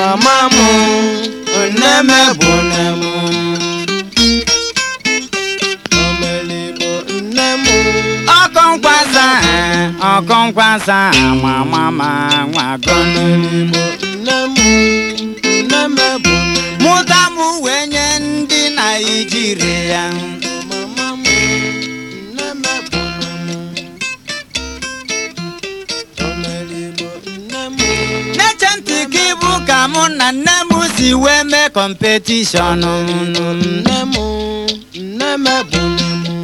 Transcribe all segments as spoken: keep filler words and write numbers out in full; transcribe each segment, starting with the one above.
mamamu neme bunemu omelibo nemu Okonkwasa Okonkwasa mama nwagonolibo nemu neme bunemu Mutamu wenye ndi Nigeria mamamu neme bunemu omelibo nemu Nechentikibu kamu na nemu si weme competition nemu neme bunemu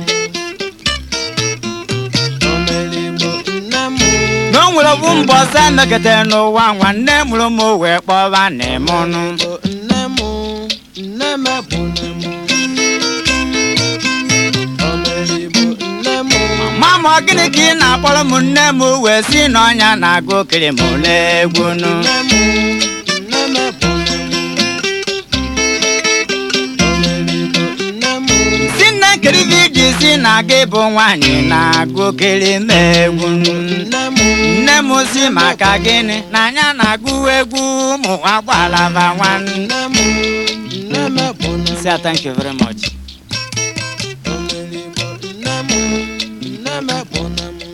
omelibo nemu No nwere bụ mbọsa mekete n'ụwa nwanne mụrụ m wee kpọba n'emụnụ nemu neme bunemu omelibo nemu mama gịnị ka ị na-akpọrọ m nne m wee si n'ọnya na-agụ okiri m n'egwu nụ nemu neme bunemu omelibo nemu si nne nkiri vidi si na gị bụ nwaanyị na-agụ okiri m egwu nụ nemu nne m si maka gịnị na anya na-agụ egwu ụmụ agbalaba nwanne nemu neme bunemu si thank you very much omelibo nemu neme bunemu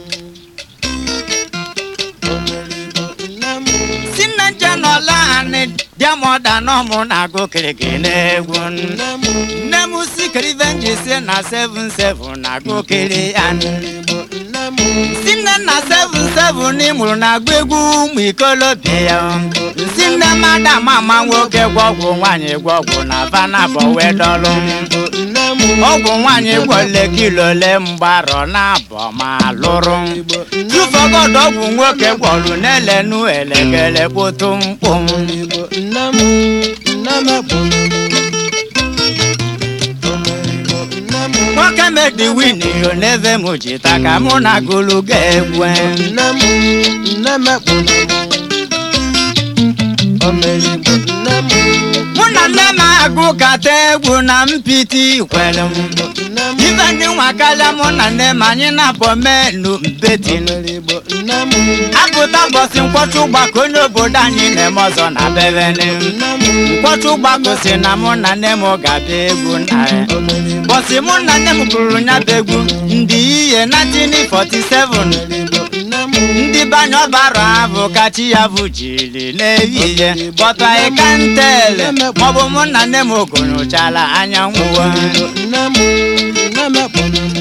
omelibo nemu si nne nje n'ọla anị diamoda n'ọmụ na-agụ okiri gị n'egwu nụ nemu nne m si kiri venji si na seven seven na-agụ okiri anị omelibo nemu si nne na seven seven ịmụrụ na-agba egwu ụmụ ikolobịa ya si nne mada mama nwoke gwọgwụ nwaanyị gwọgwụ na vanabọ wee dọlụ nemu ọgwụ nwaanyị gwọle kilole mgbarọ na-abọ ma lụrụ tụfọgọdọ ọgwụ nwoke gwọrụ n'elenu elegele kpoto mkpụ omelibo nemu neme bunemu omelibo nemu nwoke medi wini yo n'ebe m jita ka mụ na gụlụ ga-egwe nemu neme bunemu omelibo nemu mụ na nne m agụ kata egwu na mpiti kwere m nemu ife ndị nwa kalịa mụ na nne m anyị na-abọ menu mbeti omelibo nemu apụta mbọsị nkwọcha ụgbakọ onye obodo anyị na-eme ọzọ na bevene nemu nkwọcha ụgbakọ si na mụ na nne m ga-abịa egwu na ya omelibo bọsị mụ na nne m bụrụ ya bụ egwu ndị ihe nineteen forty-seven nemu ndị banye ọbara abụ kachi ya bụ jiri n'ehihie bọta ịkantele maọbụ mụ na nne m ogonochala anyanwụ nemu neme bunemu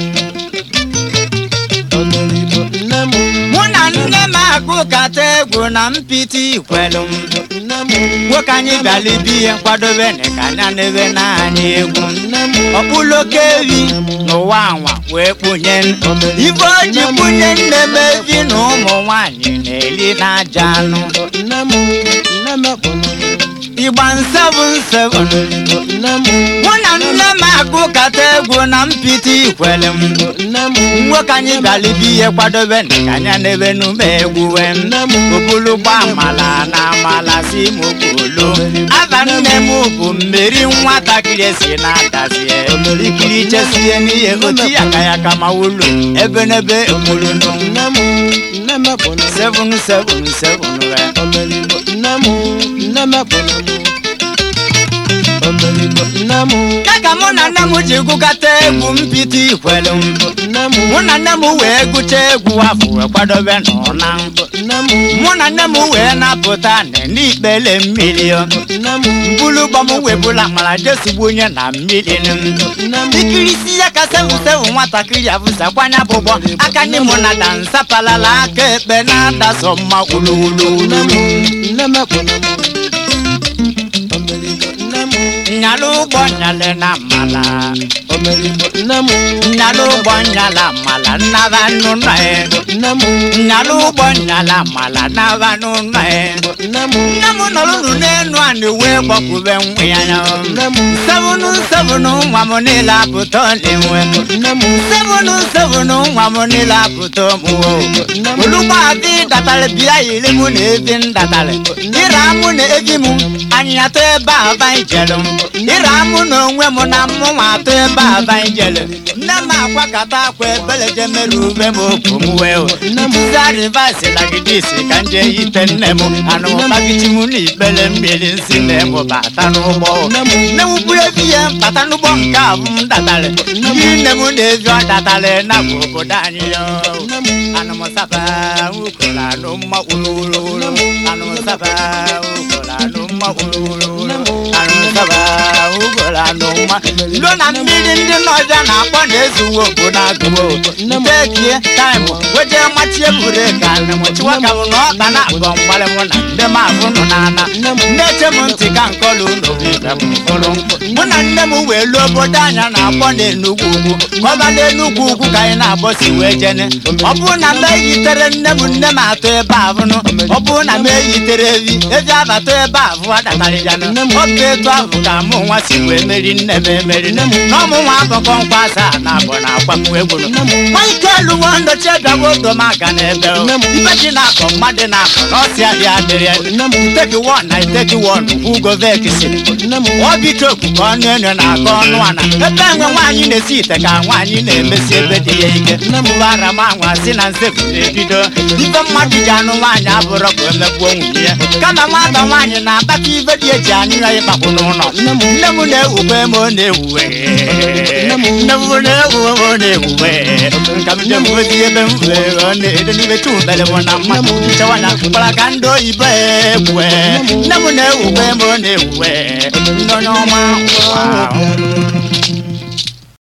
omelibo nemu mụ na nne m agụ kata egwu na mpiti kwelu nemu nwoke anyị bịala ibi ihe nkwadobe na ka anya n'ebe na anyị egwu nemu ọkpụloke evi n'ụwa anwa wee kpunye ife o ji kpunye nne m evi na ụmụ nwaanyị na-eli n'aja anụ nemu neme bunemu ịgba seven seven nemu mụ na nne m agụ kata egwu na mpiti kwele m nemu nwoke anyị bịala ibi ihe kwadobe na ka anya n'ebe n'ume egwu wee okpulu gba amala na amala si m okpulu aba nne m bụ mmeri nwatakịrị esi na-adazie ikiri chesie n'ihe oti ya ka ya ka ma ụlọ ebe n'ebe okpulu nụ nemu neme bunemu seven seven seven wee omelibo nemu neme bunemu omelibo nemu ka mụ na nne m ji gụkata egwu mpiti kwelu nemu mụ na nne m wee gụcha egwu afọ wee kwadobe n'ụna nemu mụ na nne m wee napụta n'ikpele mmiri nemu mbulu gbam webụla mara jesugbu onye na mmiri nemu ikirisi ya ka seven seven nwatakịrị abụzakwanya bụgbọ aka ndị mụ na dansa palala aka ekpe na-adasọ mma wuluwulu nemu neme bunemu omelibo nemu nyalụ ụgbọ nyale na mmala omelibo nemu nyalụ ụgbọ nyala mmala nnaba n'ụlọ ya nemu nyalụ ụgbọ nyala mmala nnaba n'ụlọ ya nemu nne m nọrụrụ n'elu a na-ewe gbapụbe nwa ya nemu sevenu sevenu nwa m niile apụta n'enwe nemu sevenu sevenu nwa m niile apụta mụwo olugbo adị datara bịa yiri mụ na ebi ndatarị ịra mụ na ebi m anyị atọ ebe a anyị jere ịramụ na onwe m na mmụnwa atọ ebe aba njele nne m akwakọta akwa ebele je mere ube m okwu m wee zarivasi na gidisi ka nje ite nne m anụmụkpagiti m na ikpele mmiri nsi nne m bata n'ụgbọ nne m buru ebi ihe bata n'ụgbọ nke a bụ m datara nne m na-evi ọ datara na bụ obodo anyị anụmụsaba ukola anụmma ululu anụmụsaba ukola anụmma ululu anụmụsaba ukola anụmma ndo na mmiri ndị n'ọja na-akpọ na-ezuwe obodo agụwo ndekie taịmụ weje machie buru ka anụmụchiwa ka bụ na ọka na-abụ mgbalị mụ na ndị m abụ nụ n'ana nne-eche m ntị ka nkọlụ n'obi ibe m mkpụrụ mụ na nne m wee luo obodo anya na-akpọ n'enugwu ugwu kọba n'enugwu ugwu ka anyị na-agbọsi wee jene ọ bụrụ na m eyitere nne m nne m atọ ebe abụnụ ọ bụrụ na m eyitere evi evi abatọ ebe abụ adatarịjanụ oge etu ahụ ka mụ nwa si wee meri nne m emeri na ọmụ nwa abụkọ nkwa asaa na abụ na akwa m egwuru nwa ike eluwo ndochi ebiago odomaka na ebe ibe ji na-akọ mmadụ na-akọ n'ọsị adị adịrị iteki won na iteki won ugovekisi obitoku ka ọnụ enyo na-akọ ọnụ ana ebe enwe nwaanyị na-esi ite ka nwaanyị na-emesi ebe dị ya ike mbara manwa si na nsefu na-ebido ibe mmadụ ji anụ nwaanyị abụrọ ka o megbuo nwunye ya kama nwata nwaanyị na-akpata ibe dị eji anụ ya ịkpakpụ n'ụlọ nne m na-ewukwe m ọ na-ewuwe nne m na-ewuwe m ọ na-ewuwe nka m jemwezi ebe m wee ọ na-edo n'ibe chumbele m na mmadụ nchewanya kpara ka ndị oyibo ekwe nne m na-ewukwe m ọ na-ewuwe ndị onye ọma